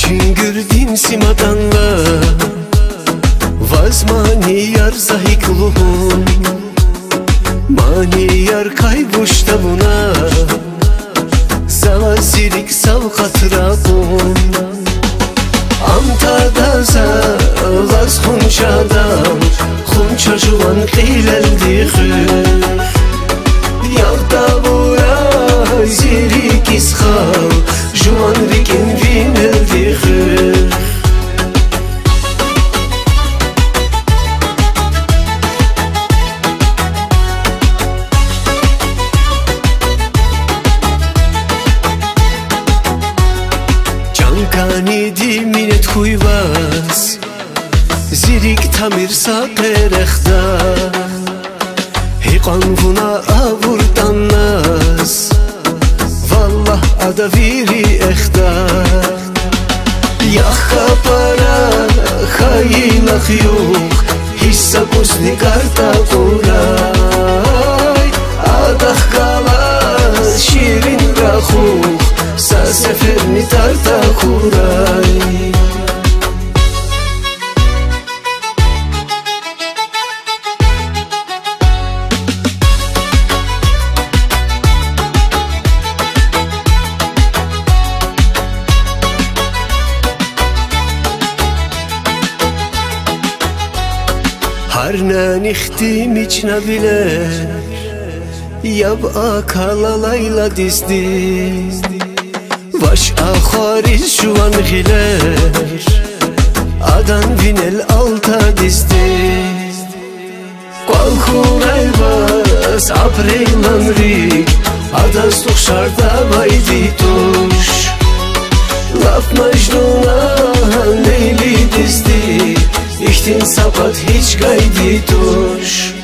Şüngürdin simadanla Vazmani yar zahikluhum Mani yar kaybuşta buna Zavazirik sav katrabun Amtadaza laz hunçadam Hunça juvan qileldi khir Yağda bura zirik iskhal Juvan rikin vineldi khir Cankani diminet kuyvaz Zirik tamir saperexda Hiqan vuna avurdan naz Vallah adaviri exda Yakha para khayilakh yuq Hissa kusni karta kuray Adah kalas şirin rakhuk Sa seferni tarta kuray Harnan ihtim içna bile Yab akalalayla dizdi Vaş ahariz juvan giler Adan vinel alta dizdi Qual kuray bas apreylan rik Adas tuxşarda baydi tuş Laf majnuna leyli dizdi İhtin sapat hiç gaydi tuş